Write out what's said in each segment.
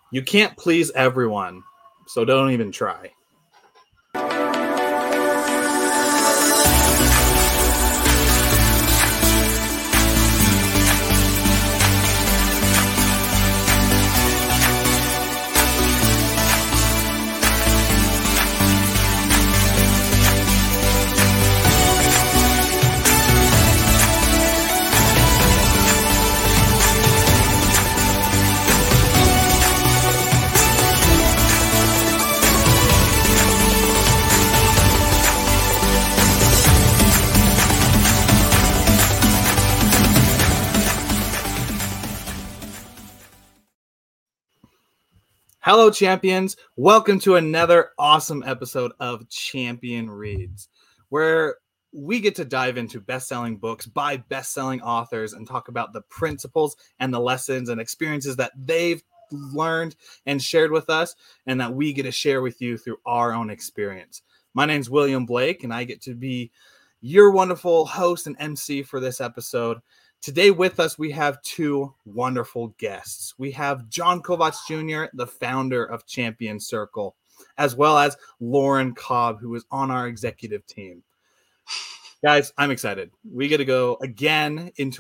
You can't please everyone, so don't even try. Hello, champions. Welcome to another awesome episode of Champion Reads, where we get to dive into best-selling books by best-selling authors and talk about the principles and the lessons and experiences that they've learned and shared with us, and that we get to share with you through our own experience. My name's William Blake, and I get to be your wonderful host and MC for this episode. Today with us, we have two wonderful guests. We have John Kovacs Jr., the founder of Champion Circle, as well as Lauren Cobb, who is on our executive team. Guys, I'm excited. We get to go again it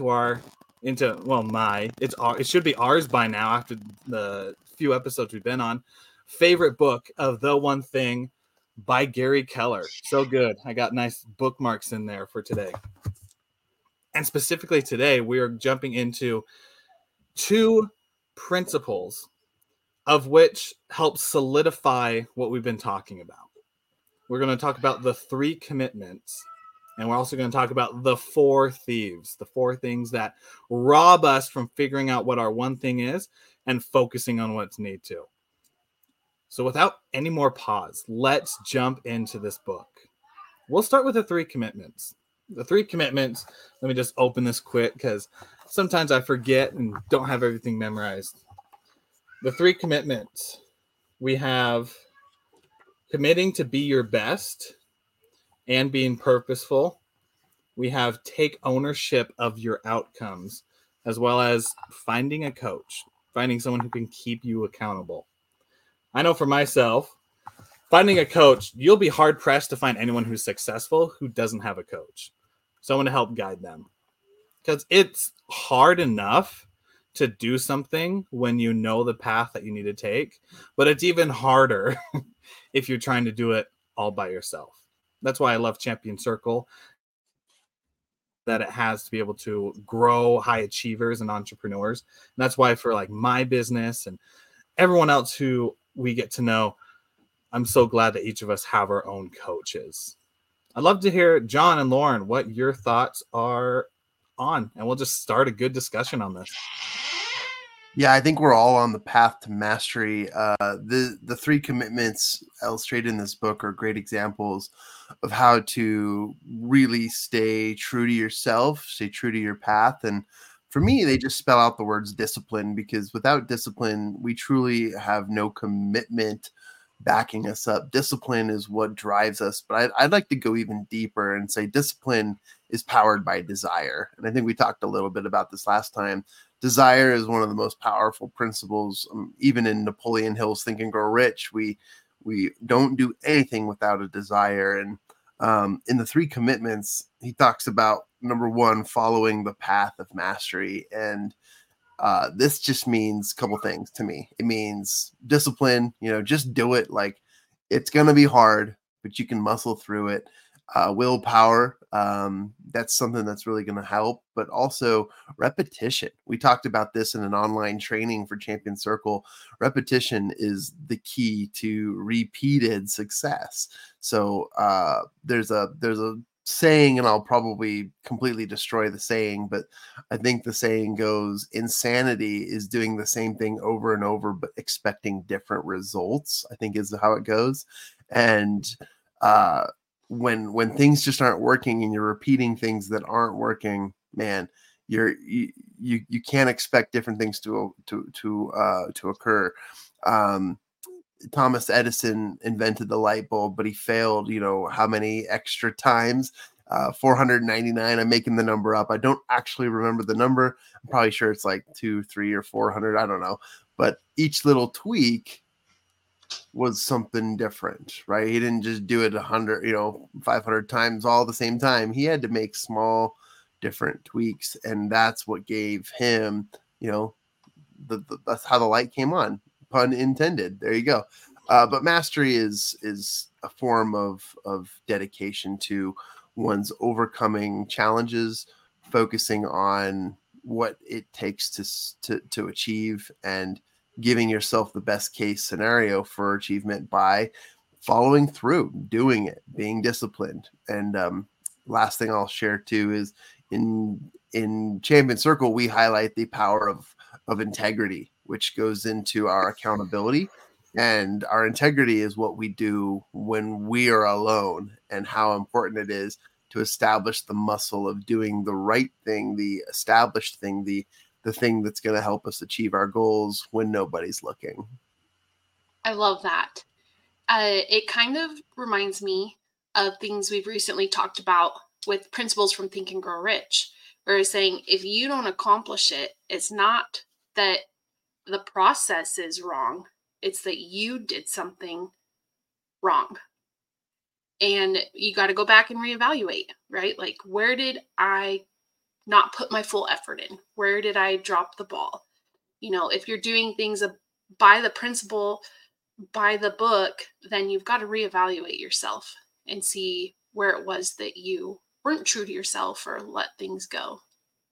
should be ours by now after the few episodes we've been on. Favorite book of The One Thing by Gary Keller. So good. I got nice bookmarks in there for today. And specifically today, we are jumping into two principles of which help solidify what we've been talking about. We're going to talk about the 3 commitments, and we're also going to talk about the 4 thieves, the 4 things that rob us from figuring out what our one thing is and focusing on what's need to. So without any more pause, let's jump into this book. We'll start with the 3 commitments. The 3 commitments, let me just open this quick because sometimes I forget and don't have everything memorized. The 3 commitments, we have committing to be your best and being purposeful. We have take ownership of your outcomes, as well as finding a coach, finding someone who can keep you accountable. I know for myself, finding a coach, you'll be hard-pressed to find anyone who's successful who doesn't have a coach. Someone to help guide them. Because it's hard enough to do something when you know the path that you need to take, but it's even harder if you're trying to do it all by yourself. That's why I love Champion Circle, that it has to be able to grow high achievers and entrepreneurs. And that's why for like my business and everyone else who we get to know, I'm so glad that each of us have our own coaches. I'd love to hear, John and Lauren, what your thoughts are on, and we'll just start a good discussion on this. Yeah, I think we're all on the path to mastery. The 3 commitments illustrated in this book are great examples of how to really stay true to yourself, stay true to your path. And for me, they just spell out the words discipline, because without discipline, we truly have no commitment backing us up. Discipline is what drives us. But I'd like to go even deeper and say discipline is powered by desire. And I think we talked a little bit about this last time. Desire is one of the most powerful principles. Even in Napoleon Hill's Think and Grow Rich, we don't do anything without a desire. And in the 3 commitments, he talks about, number 1, following the path of mastery. And this just means a couple things to me. It means discipline, just do it. Like, it's going to be hard, but you can muscle through it. Willpower, that's something that's really going to help, but also repetition. We talked about this in an online training for Champion Circle. Repetition is the key to repeated success. So there's a saying, and I'll probably completely destroy the saying, but I think the saying goes, insanity is doing the same thing over and over, but expecting different results, I think is how it goes. And when things just aren't working and you're repeating things that aren't working, man, you can't expect different things to occur. Thomas Edison invented the light bulb, but he failed, how many extra times? 499. I'm making the number up. I don't actually remember the number. I'm probably sure it's like 2, 3, or 400. I don't know. But each little tweak was something different, right? He didn't just do it 100, 500 times all at the same time. He had to make small, different tweaks, and that's what gave him, that's how the light came on. Pun intended. There you go. But mastery is a form of dedication to one's overcoming challenges, focusing on what it takes to achieve, and giving yourself the best case scenario for achievement by following through, doing it, being disciplined. And last thing I'll share too is in Champion Circle, we highlight the power of integrity, which goes into our accountability. And our integrity is what we do when we are alone, and how important it is to establish the muscle of doing the right thing, the established thing, the thing that's going to help us achieve our goals when nobody's looking. I love that. It kind of reminds me of things we've recently talked about with principles from Think and Grow Rich, where it's saying if you don't accomplish it, it's not that the process is wrong. It's that you did something wrong. And you got to go back and reevaluate, right? Like, where did I not put my full effort in? Where did I drop the ball? If you're doing things by the principle, by the book, then you've got to reevaluate yourself and see where it was that you weren't true to yourself or let things go.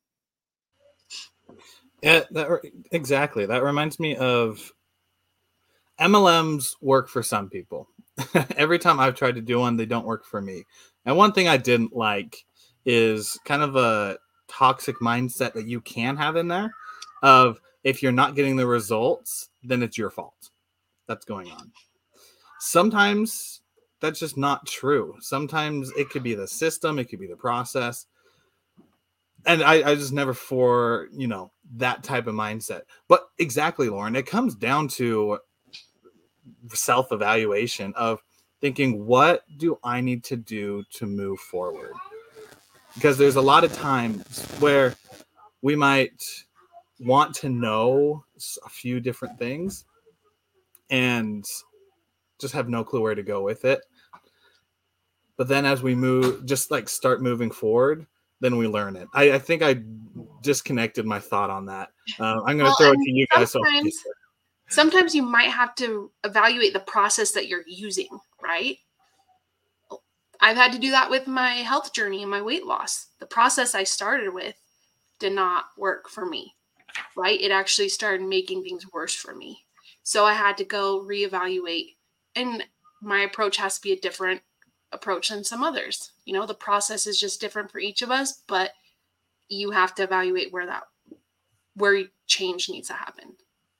Yeah, exactly. That reminds me of MLMs work for some people. Every time I've tried to do one, they don't work for me. And one thing I didn't like is kind of a toxic mindset that you can have in there of, if you're not getting the results, then it's your fault that's going on. Sometimes that's just not true. Sometimes it could be the system, it could be the process. And I just never for, that type of mindset. But exactly, Lauren, it comes down to self-evaluation of thinking, what do I need to do to move forward? Because there's a lot of times where we might want to know a few different things and just have no clue where to go with it. But then as we start moving forward, then we learn it. I think I disconnected my thought on that. I'm going to throw it to you guys. Sometimes you might have to evaluate the process that you're using, right? I've had to do that with my health journey and my weight loss. The process I started with did not work for me, right? It actually started making things worse for me. So I had to go reevaluate, and my approach has to be a different approach than some others. The process is just different for each of us, but you have to evaluate where change needs to happen.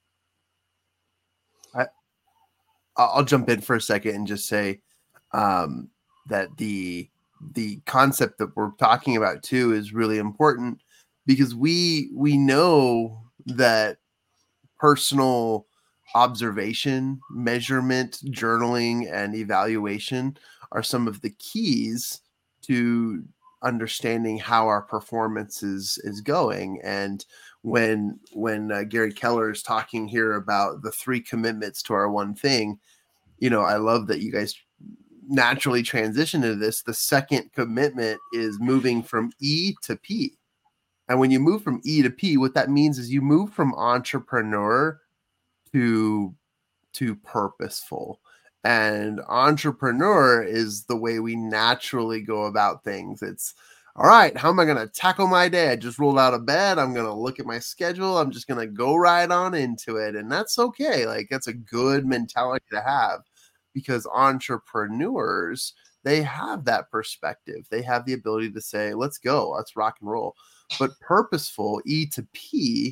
I'll jump in for a second and just say that the concept that we're talking about too is really important, because we know that personal observation, measurement, journaling, and evaluation are some of the keys to understanding how our performance is going. And when Gary Keller is talking here about the 3 commitments to our one thing, I love that you guys naturally transition to this. The second commitment is moving from E to P. And when you move from E to P, what that means is you move from entrepreneur to purposeful. And entrepreneur is the way we naturally go about things. It's, all right, how am I going to tackle my day? I just rolled out of bed. I'm going to look at my schedule. I'm just going to go right on into it. And that's okay. Like, that's a good mentality to have, because entrepreneurs, they have that perspective. They have the ability to say, let's go, let's rock and roll. But purposeful, E to P.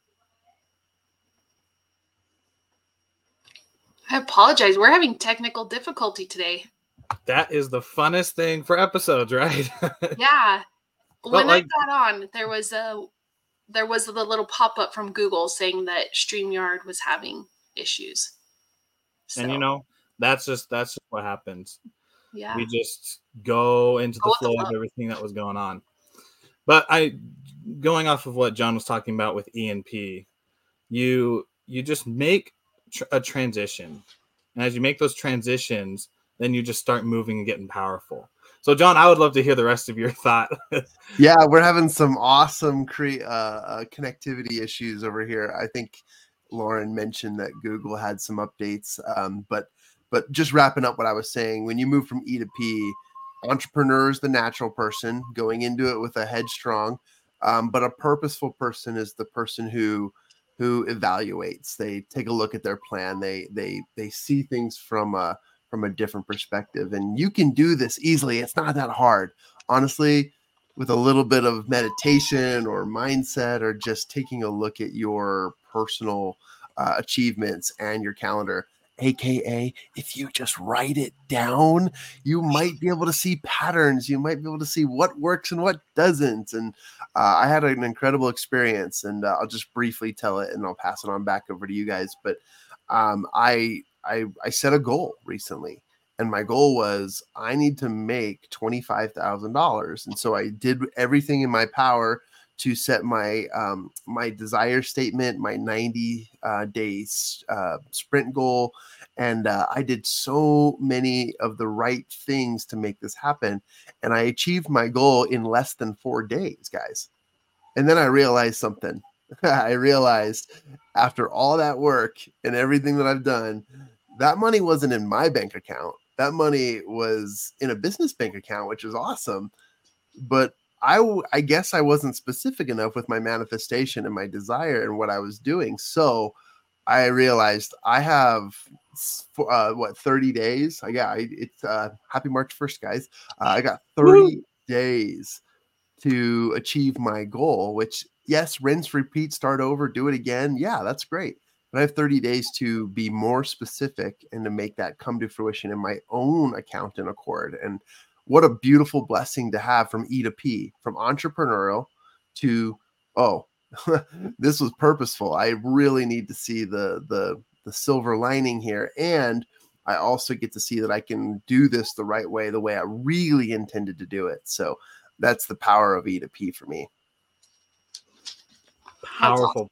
I apologize. We're having technical difficulty today. That is the funnest thing for episodes, right? Yeah. When I got on, there was the little pop-up from Google saying that StreamYard was having issues. So. And that's just what happens. Yeah. We just go into the flow of everything that was going on. But going off of what John was talking about with E&P, you just make a transition. And as you make those transitions, then you just start moving and getting powerful. So, John, I would love to hear the rest of your thought. Yeah, we're having some awesome connectivity issues over here. I think Lauren mentioned that Google had some updates, but just wrapping up what I was saying, when you move from E to P, entrepreneur is the natural person going into it with a headstrong, but a purposeful person is the person who evaluates. They take a look at their plan. They see things from a different perspective, and you can do this easily. It's not that hard, honestly. With a little bit of meditation or mindset, or just taking a look at your personal achievements and your calendar, aka if you just write it down, you might be able to see patterns. You might be able to see what works and what doesn't. And I had an incredible experience, and I'll just briefly tell it, and I'll pass it on back over to you guys. But I set a goal recently. And my goal was I need to make $25,000. And so I did everything in my power to set my my desire statement, my 90 days sprint goal. And I did so many of the right things to make this happen. And I achieved my goal in less than 4 days, guys. And then I realized something. I realized after all that work and everything that I've done, that money wasn't in my bank account. That money was in a business bank account, which is awesome. But I guess I wasn't specific enough with my manifestation and my desire and what I was doing. So I realized I have 30 days. It's happy March 1st, guys. I got 30 days to achieve my goal, which, yes, rinse, repeat, start over, do it again. Yeah, that's great. But I have 30 days to be more specific and to make that come to fruition in my own account and accord. And what a beautiful blessing to have from E to P, from entrepreneurial to, oh, this was purposeful. I really need to see the silver lining here. And I also get to see that I can do this the right way, the way I really intended to do it. So that's the power of E to P for me. Powerful.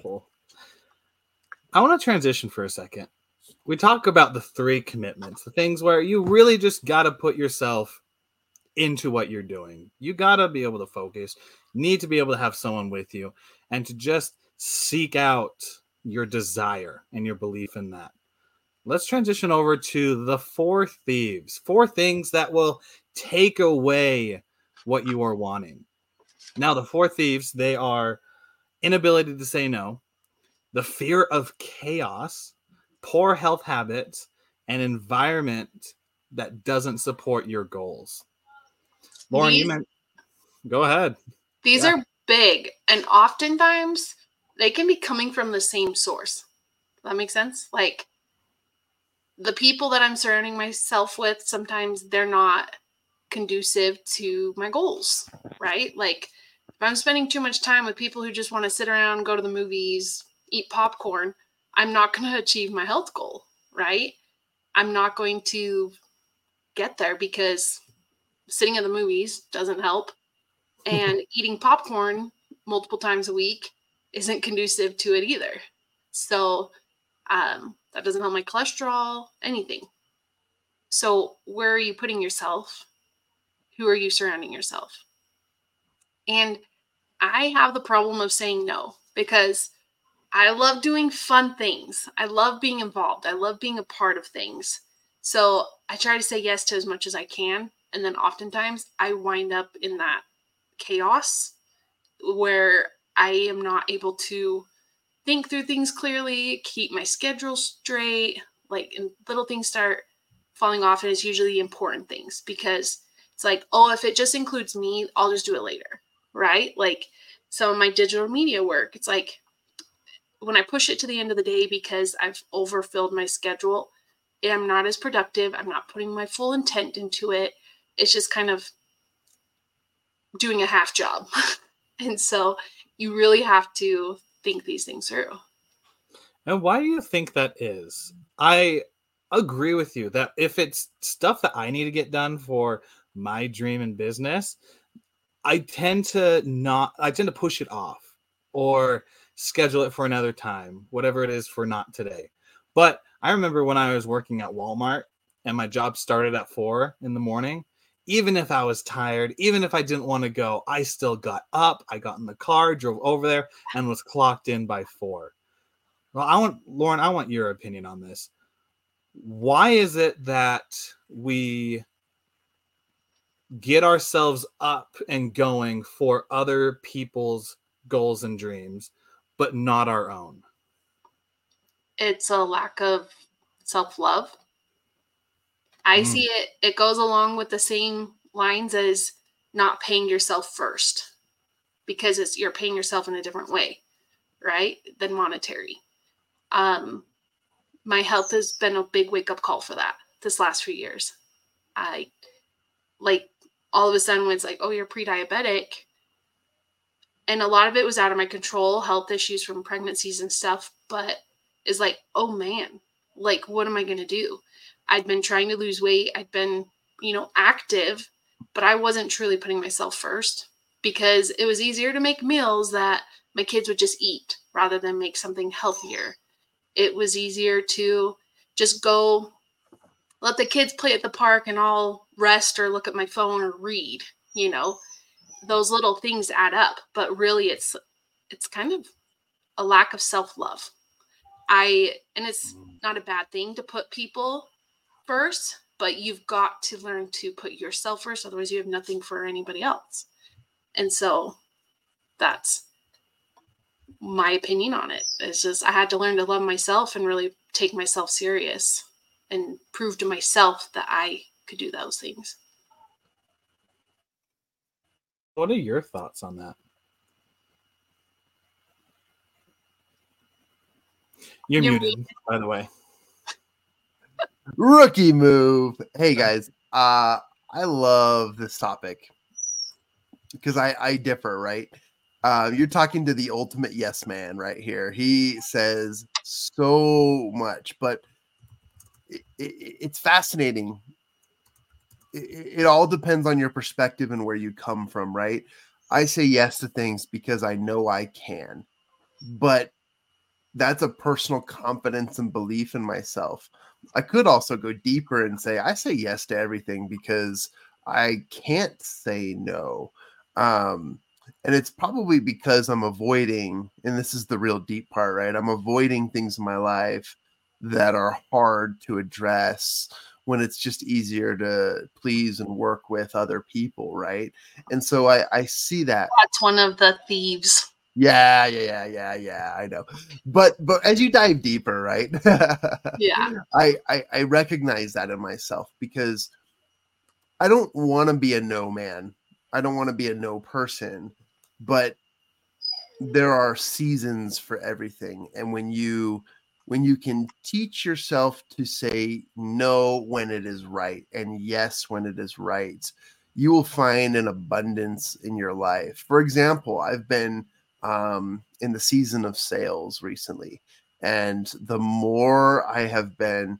I want to transition for a second. We talk about the 3 commitments, the things where you really just got to put yourself into what you're doing. You got to be able to focus, need to be able to have someone with you, and to just seek out your desire and your belief in that. Let's transition over to the 4 thieves, 4 things that will take away what you are wanting. Now, the 4 thieves, they are inability to say no, the fear of chaos, poor health habits, and environment that doesn't support your goals. Lauren, go ahead. These are big, and oftentimes they can be coming from the same source. Does that make sense? Like, the people that I'm surrounding myself with, sometimes they're not conducive to my goals, right? Like, if I'm spending too much time with people who just want to sit around, go to the movies, eat popcorn, I'm not going to achieve my health goal, right? I'm not going to get there because sitting at the movies doesn't help. And eating popcorn multiple times a week isn't conducive to it either. So that doesn't help my cholesterol, anything. So where are you putting yourself? Who are you surrounding yourself? And I have the problem of saying no because I love doing fun things. I love being involved. I love being a part of things. So I try to say yes to as much as I can. And then oftentimes I wind up in that chaos where I am not able to think through things clearly, keep my schedule straight, like, and little things start falling off, and it's usually important things because it's like, oh, if it just includes me, I'll just do it later, right? Like some of my digital media work, it's like when I push it to the end of the day because I've overfilled my schedule, I'm not as productive. I'm not putting my full intent into it. It's just kind of doing a half job. And so you really have to think these things through. And why do you think that is? I agree with you that if it's stuff that I need to get done for my dream and business, I tend to push it off or schedule it for another time, whatever it is for not today. But I remember when I was working at Walmart and my job started at 4 in the morning, even if I was tired, even if I didn't want to go, I still got up, I got in the car, drove over there, and was clocked in by 4. Well, Lauren, I want your opinion on this. Why is it that we get ourselves up and going for other people's goals and dreams, but not our own? It's a lack of self-love. I see it goes along with the same lines as not paying yourself first, because you're paying yourself in a different way, right, than monetary. My health has been a big wake-up call for that this last few years. I like all of a sudden when it's like, oh, you're pre-diabetic, and a lot of it was out of my control, health issues from pregnancies and stuff, but it's like, oh man, like, what am I going to do? I'd been trying to lose weight. I'd been, active, but I wasn't truly putting myself first, because it was easier to make meals that my kids would just eat rather than make something healthier. It was easier to just go let the kids play at the park and I'll rest or look at my phone or read. Those little things add up, but really it's kind of a lack of self-love. And it's not a bad thing to put people first, but you've got to learn to put yourself first. Otherwise you have nothing for anybody else. And so that's my opinion on it. It's just, I had to learn to love myself and really take myself serious and prove to myself that I could do those things. What are your thoughts on that? You're muted, by the way. Rookie move. Hey guys, I love this topic because I differ, right? You're talking to the ultimate yes man right here. He says so much, but it's fascinating. It all depends on your perspective and where you come from, right? I say yes to things because I know I can, but that's a personal confidence and belief in myself. I could also go deeper and say I say yes to everything because I can't say no. And it's probably because I'm avoiding, and this is the real deep part, right? I'm avoiding things in my life that are hard to address when it's just easier to please and work with other people, right? And so I see that. That's one of the thieves. Yeah, I know. But as you dive deeper, right? Yeah. I recognize that in myself because I don't want to be a no man. I don't want to be a no person, but there are seasons for everything. And when you can teach yourself to say no when it is right and yes when it is right, you will find an abundance in your life. For example, I've been in the season of sales recently, and the more I have been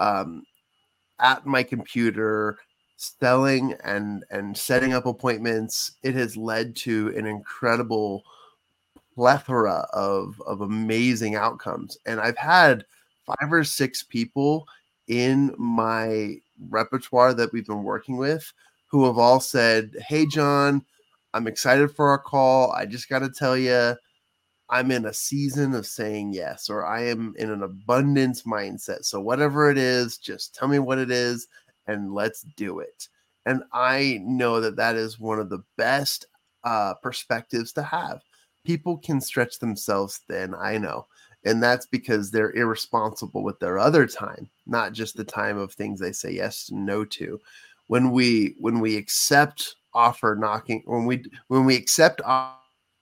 at my computer selling and setting up appointments, it has led to an incredible plethora of amazing outcomes. And I've had 5 or 6 people in my repertoire that we've been working with who have all said, "Hey, John, I'm excited for our call. I just got to tell you, I'm in a season of saying yes, or I am in an abundance mindset. So whatever it is, just tell me what it is and let's do it." And I know that that is one of the best perspectives to have. People can stretch themselves thin, I know. And that's because they're irresponsible with their other time, not just the time of things they say yes and no to. When we accept offer knocking, when we accept I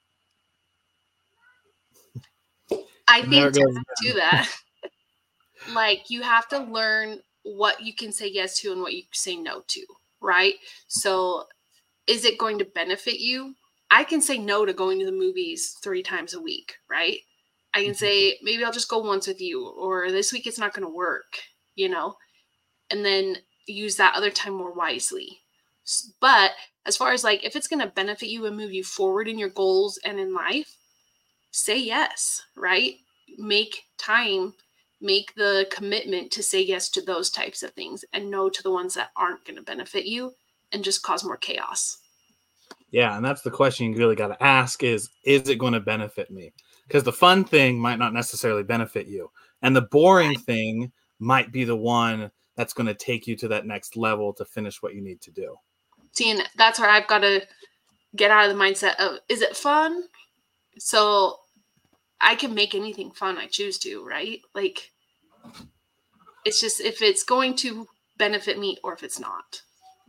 think to that, like, you have to learn what you can say yes to and what you say no to, right? So is it going to benefit you? I can say no to going to the movies 3 times a week, right? I can say, maybe I'll just go once with you, or this week it's not going to work. and then use that other time more wisely. But as far as like, if it's going to benefit you and move you forward in your goals and in life, say yes, right? Make time, make the commitment to say yes to those types of things and no to the ones that aren't going to benefit you and just cause more chaos. Yeah, and that's the question you really got to ask is it going to benefit me? Because the fun thing might not necessarily benefit you. And the boring thing might be the one that's going to take you to that next level to finish what you need to do. See, and that's where I've got to get out of the mindset of, is it fun? So I can make anything fun I choose to, right? Like, it's just if it's going to benefit me or if it's not.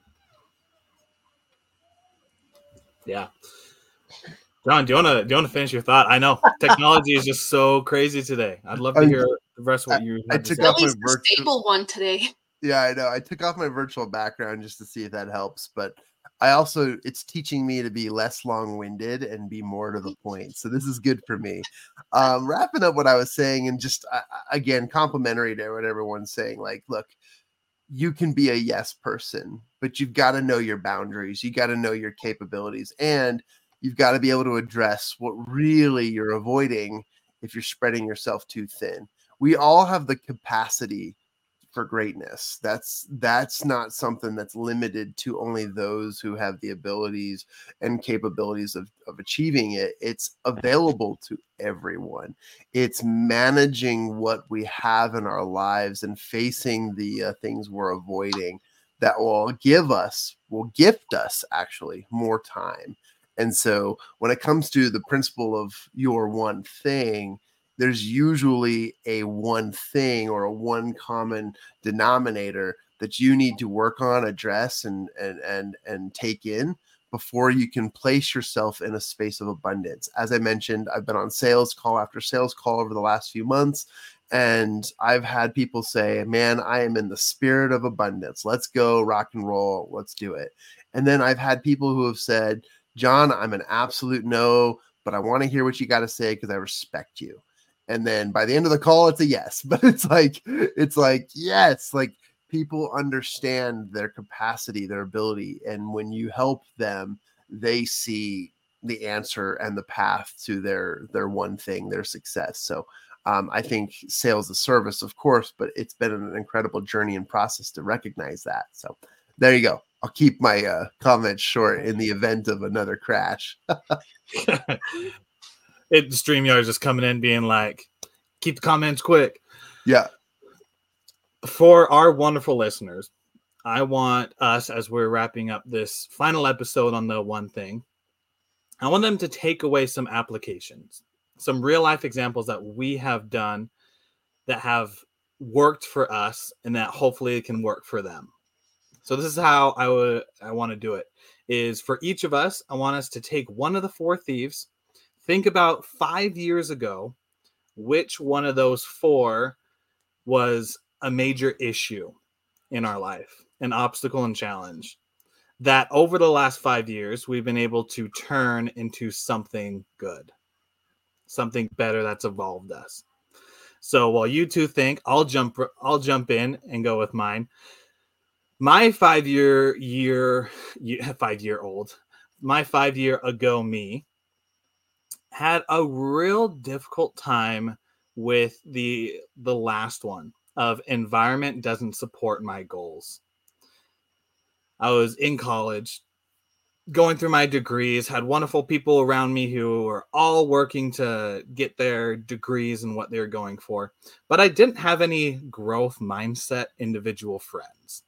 Yeah. John, do you want to finish your thought? I know technology is just so crazy today. I'd love to hear the rest of what you had to say. At least the stable one today. Yeah, I know. I took off my virtual background just to see if that helps, but it's teaching me to be less long-winded and be more to the point. So this is good for me. Wrapping up what I was saying, and just again, complimentary to what everyone's saying. Like, look, you can be a yes person, but you've got to know your boundaries. You got to know your capabilities, and you've got to be able to address what really you're avoiding if you're spreading yourself too thin. We all have the capacity for greatness. That's not something that's limited to only those who have the abilities and capabilities of achieving it. It's available to everyone. It's managing what we have in our lives and facing the things we're avoiding that will gift us actually more time. And so when it comes to the principle of your one thing, there's usually a one thing or a one common denominator that you need to work on, address, and take in before you can place yourself in a space of abundance. As I mentioned, I've been on sales call after sales call over the last few months, and I've had people say, man, I am in the spirit of abundance. Let's go rock and roll. Let's do it. And then I've had people who have said, John, I'm an absolute no, but I want to hear what you got to say because I respect you. And then by the end of the call, it's a yes. But it's like yes, like people understand their capacity, their ability. And when you help them, they see the answer and the path to their one thing, their success. So I think sales is service, of course, but it's been an incredible journey and process to recognize that. So there you go. I'll keep my comments short in the event of another crash. StreamYard is just coming in being like, keep the comments quick. Yeah. For our wonderful listeners, I want us, as we're wrapping up this final episode on the one thing, I want them to take away some applications, some real life examples that we have done that have worked for us and that hopefully it can work for them. So this is how I want to do it, is for each of us, I want us to take one of the four thieves, think about 5 years ago, which one of those four was a major issue in our life, an obstacle and challenge that over the last 5 years, we've been able to turn into something good, something better that's evolved us. So while you two think, I'll jump in and go with mine. My 5 year ago me had a real difficult time with the last one of environment doesn't support my goals. I was in college, going through my degrees, had wonderful people around me who were all working to get their degrees and what they were going for, but I didn't have any growth mindset individual friends.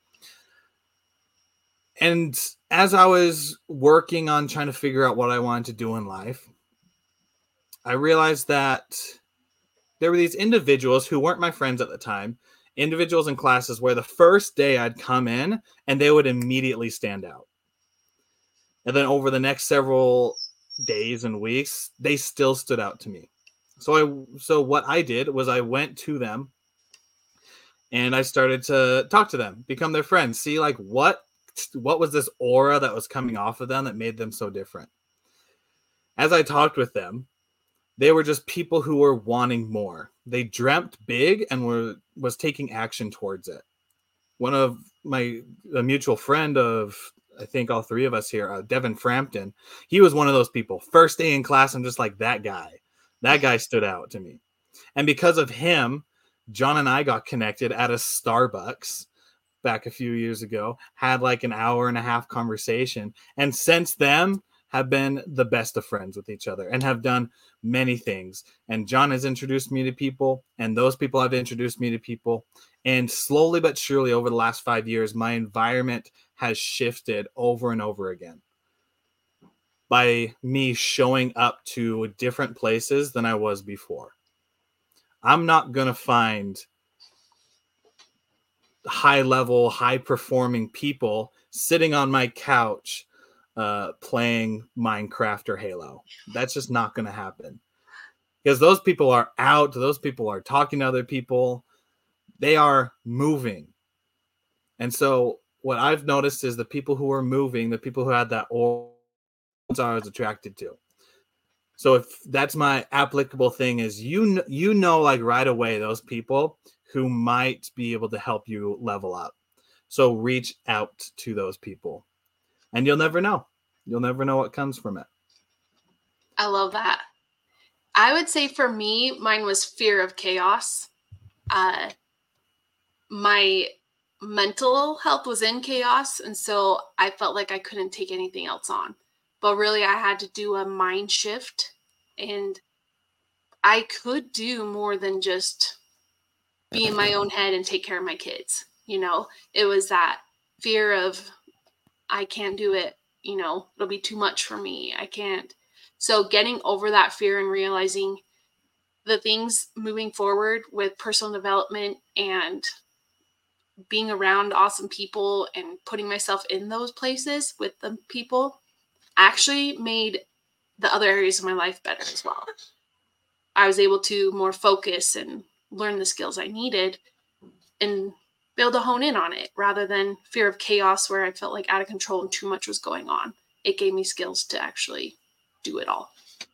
And as I was working on trying to figure out what I wanted to do in life, I realized that there were these individuals who weren't my friends at the time, individuals in classes where the first day I'd come in and they would immediately stand out. And then over the next several days and weeks, they still stood out to me. So what I did was I went to them and I started to talk to them, become their friends, see like what was this aura that was coming off of them that made them so different. As I talked with them, They were just people who were wanting more. They dreamt big and was taking action towards it. One of a mutual friend of, I think all three of us here, Devin Frampton, he was one of those people. First day in class, I'm just like, that guy. That guy stood out to me. And because of him, John and I got connected at a Starbucks back a few years ago, had like an hour and a half conversation. And since then, have been the best of friends with each other and have done many things. And John has introduced me to people, and those people have introduced me to people. And slowly but surely over the last 5 years, my environment has shifted over and over again by me showing up to different places than I was before. I'm not going to find high level, high performing people sitting on my couch playing Minecraft or Halo. That's just not going to happen, because those people are out. Those people are talking to other people. They are moving. And so what I've noticed is the people who are moving, the people who had that aura, I was attracted to. So if that's my applicable thing, is you know like right away those people who might be able to help you level up. So reach out to those people, and you'll never know. You'll never know what comes from it. I love that. I would say for me, mine was fear of chaos. My mental health was in chaos, and so I felt like I couldn't take anything else on. But really, I had to do a mind shift, and I could do more than just be in my own head and take care of my kids. You know, it was that fear of, I can't do it. You know, it'll be too much for me. I can't. So getting over that fear and realizing the things moving forward with personal development and being around awesome people and putting myself in those places with the people actually made the other areas of my life better as well. I was able to more focus and learn the skills I needed and be able to hone in on it rather than fear of chaos where I felt like out of control and too much was going on. It gave me skills to actually do it all.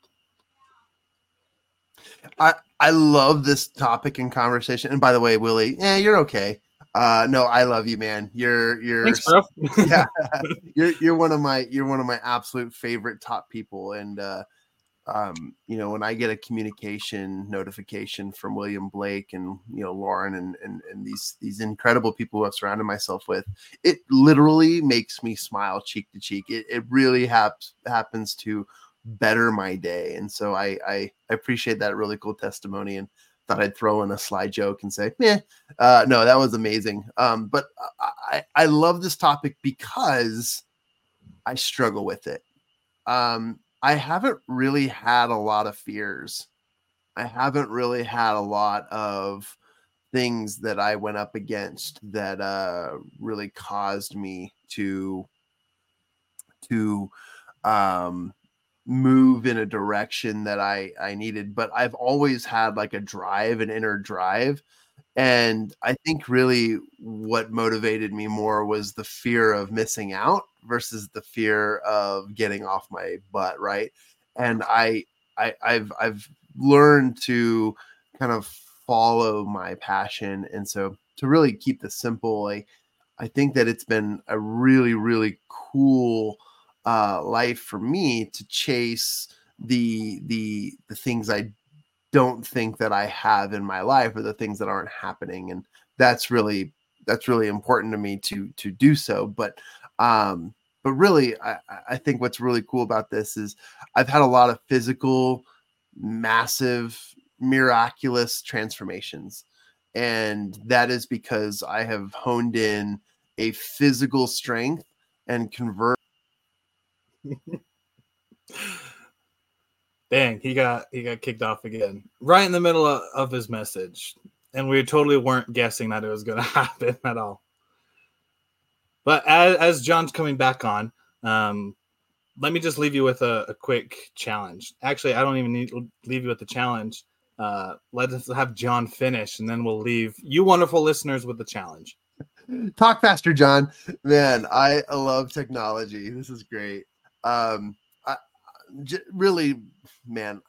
I love this topic and conversation. And by the way, Willie, you're okay. No, I love you, man. You're Thanks, bro. Yeah, you're one of my absolute favorite top people. And you know, when I get a communication notification from William Blake and, you know, Lauren and these incredible people who I've surrounded myself with, it literally makes me smile cheek to cheek. It really happens to better my day. And so I appreciate that really cool testimony, and thought I'd throw in a sly joke and say, no, that was amazing. But I love this topic because I struggle with it. I haven't really had a lot of fears. I haven't really had a lot of things that I went up against that really caused me to move in a direction that I needed. But I've always had like a drive, an inner drive. And I think really what motivated me more was the fear of missing out versus the fear of getting off my butt, right? And I've learned to kind of follow my passion. And so to really keep this simple, I think that it's been a really, really cool life for me to chase the things I don't think that I have in my life, or the things that aren't happening. And that's really important to me to do so. But really, I think what's really cool about this is I've had a lot of physical, massive, miraculous transformations. And that is because I have honed in a physical strength and convert. Dang, he got kicked off again right in the middle of his message, and we totally weren't guessing that it was going to happen at all. But as John's coming back on, let me just leave you with a quick challenge. Actually, I don't even need to leave you with the challenge. Let us have John finish, and then we'll leave you wonderful listeners with the challenge. Talk faster, John. Man, I love technology. This is great. Really, man,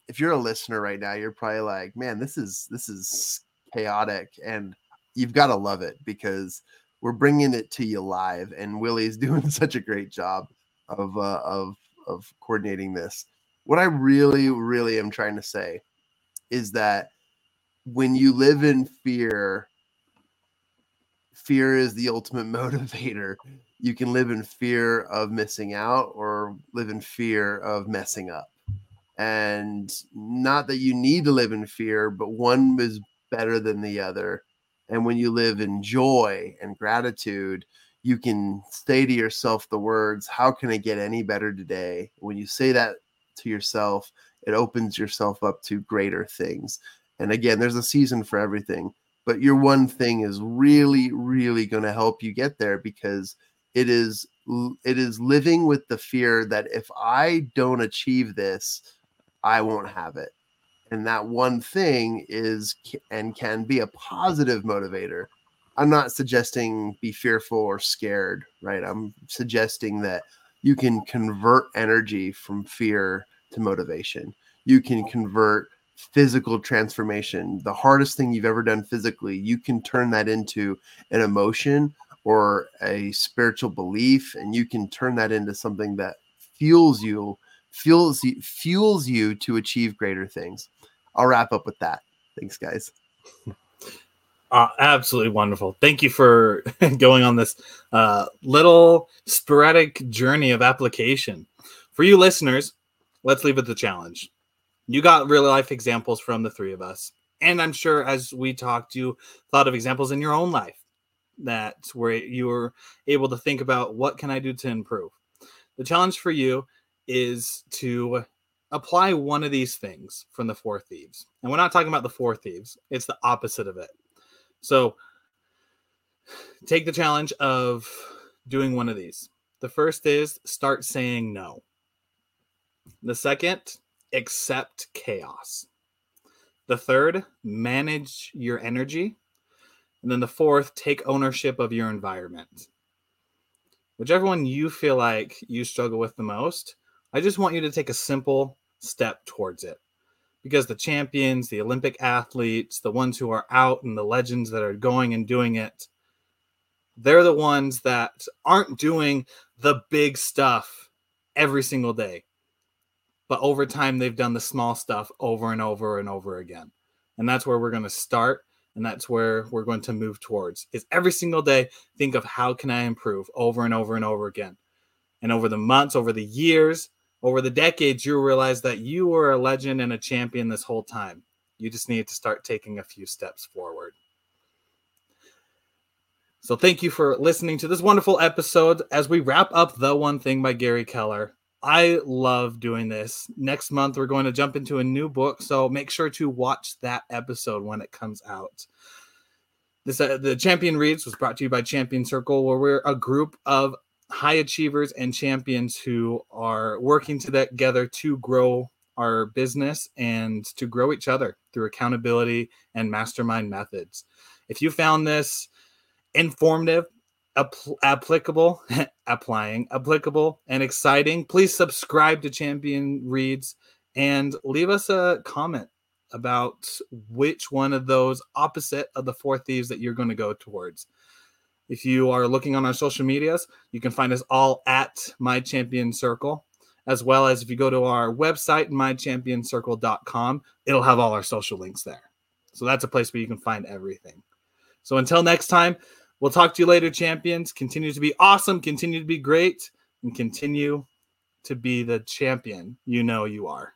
if you're a listener right now, you're probably like, man, this is chaotic, and you've got to love it because we're bringing it to you live, and Willie's doing such a great job of coordinating this. What I really, really am trying to say is that when you live in fear, fear is the ultimate motivator. You can live in fear of missing out or live in fear of messing up. And not that you need to live in fear, but one is better than the other. And when you live in joy and gratitude, you can say to yourself the words, how can I get any better today? When you say that to yourself, it opens yourself up to greater things. And again, there's a season for everything, but your one thing is really, really going to help you get there, because it is living with the fear that if I don't achieve this, I won't have it. And that one thing is and can be a positive motivator. I'm not suggesting be fearful or scared, right? I'm suggesting that you can convert energy from fear to motivation. You can convert physical transformation. The hardest thing you've ever done physically, you can turn that into an emotion or a spiritual belief, and you can turn that into something that fuels you to achieve greater things. I'll wrap up with that. Thanks, guys. Absolutely wonderful. Thank you for going on this little sporadic journey of application. For you listeners, let's leave it the challenge. You got real life examples from the three of us. And I'm sure as we talked, you thought of examples in your own life that where you were able to think about, what can I do to improve? The challenge for you is to apply one of these things from the four thieves. And we're not talking about the four thieves. It's the opposite of it. So take the challenge of doing one of these. The first is start saying no. The second, accept chaos. The third, manage your energy. And then the fourth, take ownership of your environment. Whichever one you feel like you struggle with the most, I just want you to take a simple step towards it. Because the champions, the Olympic athletes, the ones who are out and the legends that are going and doing it, they're the ones that aren't doing the big stuff every single day. But over time, they've done the small stuff over and over and over again. And that's where we're going to start. And that's where we're going to move towards, is every single day, think of how can I improve over and over and over again. And over the months, over the years, over the decades, you realize that you were a legend and a champion this whole time. You just need to start taking a few steps forward. So thank you for listening to this wonderful episode as we wrap up The One Thing by Gary Keller. I love doing this. Next month, we're going to jump into a new book, so make sure to watch that episode when it comes out. The Champion Reads was brought to you by Champion Circle, where we're a group of high achievers and champions who are working together to grow our business and to grow each other through accountability and mastermind methods. If you found this informative, applicable, and exciting, please subscribe to Champion Reads and leave us a comment about which one of those opposite of the four thieves that you're going to go towards. If you are looking on our social medias, you can find us all at My Champion Circle, as well as if you go to our website, mychampionscircle.com, it'll have all our social links there. So that's a place where you can find everything. So until next time, we'll talk to you later, champions. Continue to be awesome, continue to be great, and continue to be the champion you know you are.